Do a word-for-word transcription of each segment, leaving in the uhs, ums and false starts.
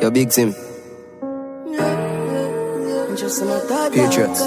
Yo, big Tim. Patriots.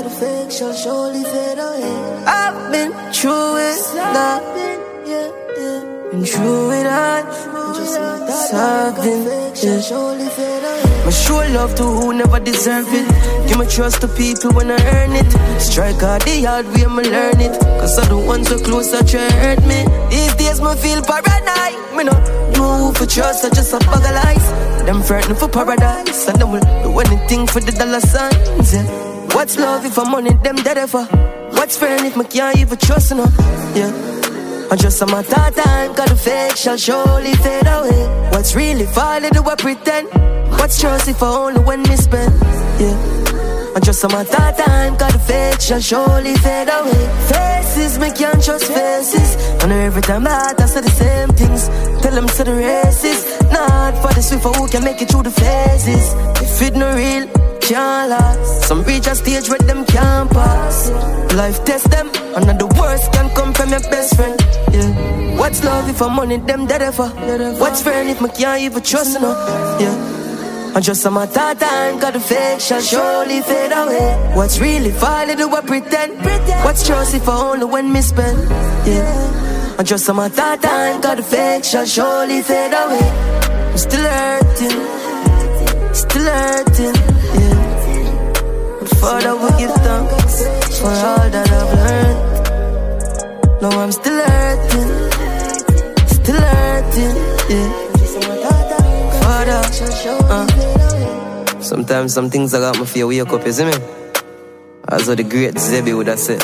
I've been through it, now. Been through it all. Something, yeah. I show love to who never deserve it. Give my trust to people when I earn it. Strike out the hard way, me learn it. Cause I'm the ones so close that try hurt me. These days me feel paranoid. Me no know who for trust, I just a bag of lies. Them frightened for paradise, and them will do anything for the dollar signs, yeah. What's love if I'm on it, them dead for? What's fair if me can't even trust, you know? Yeah. I just a matter of time, cause the fake shall surely fade away. What's really falling, do I pretend? What's trust if I only when me spend? Yeah. I just a matter of time, cause the fake shall surely fade away. Faces, me can't trust faces. I know every time I I say the same things. Tell them to the races. Not for the swift, who can make it through the phases. If it no real, can't last. Some reach a stage where them can't pass. Life test them, and the worst can come from your best friend. Yeah. What's love if I'm on it, them dead for? What's friend if me can't even trust, you know? Yeah. I just a matter of time, cause the fake shall surely fade away. What's really falling, do I pretend? What's trust if I only when me spend? Yeah. I just a matter of time, cause the fake shall surely fade away. I'm still hurting, still hurting, yeah. But Father will give thanks for all that I've learned. Now I'm still hurting, still hurting, yeah. Father, uh. Sometimes some things I got me fear wake up, you see me? As the great Zebby would have said.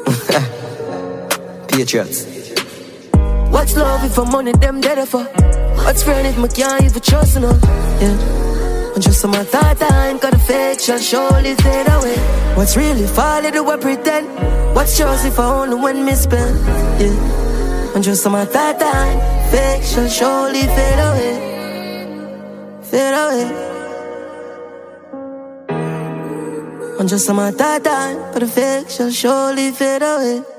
Patriots. What's love if I'm on it, them dead for? What's friend if me can't even trust, you know? Yeah. And just a matter of time, cause the fake shall surely fade away. What's really falling, do I pretend? What's trust if I only when me spend? Yeah. And just a matter of time, fake shall surely fade away. Fade away. And just a matter of time, but the fake shall surely fade away.